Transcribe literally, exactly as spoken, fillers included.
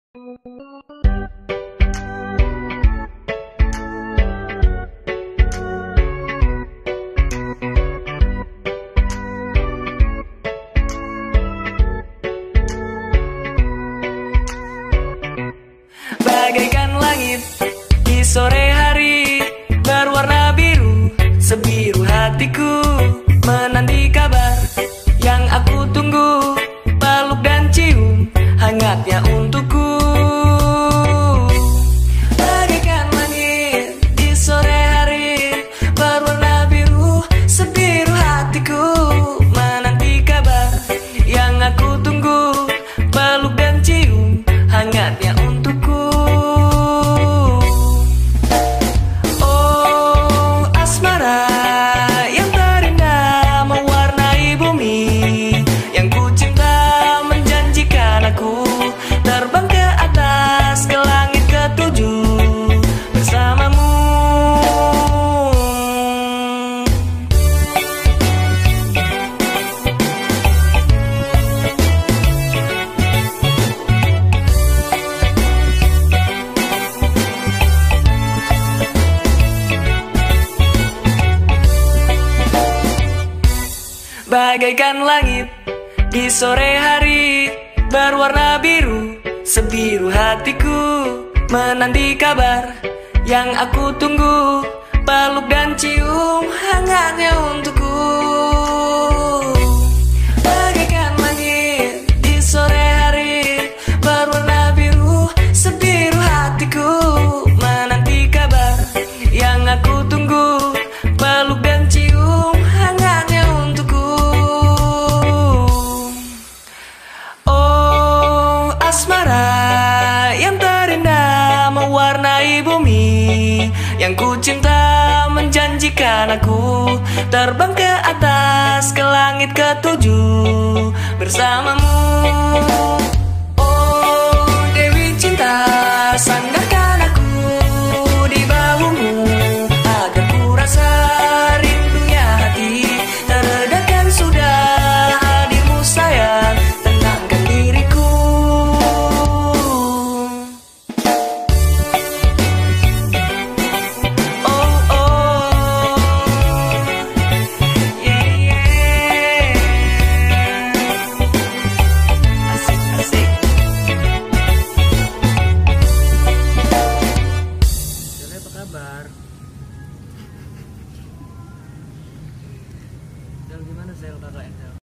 Bagaikan langit di sore hari, berwarna biru, sebiru hatiku, menanti kabar yang aku tunggu, peluk dan cium hangatnya untukku. Bagaikan langit di sore hari, berwarna biru, sebiru hatiku, menanti kabar yang aku tunggu, peluk dan cium hangatnya untukku. Oh, asmara yang terindah mewarnai bumi, yang ku cinta menjanjikan aku terbang ke atas ke langit ketujuh bersamamu. Bagaikan langit di sore hari, berwarna biru, sebiru hatiku, menanti kabar yang aku tunggu, peluk dan cium hangatnya untukku. Bagaikan langit di sore hari, berwarna biru, sebiru hatiku, menanti kabar yang aku tunggu, peluk dan cium hangatnya untukku. Asmara yang terindah mewarnai bumi, yang ku cinta menjanjikan aku terbang ke atas ke langit ketujuh bersamamu.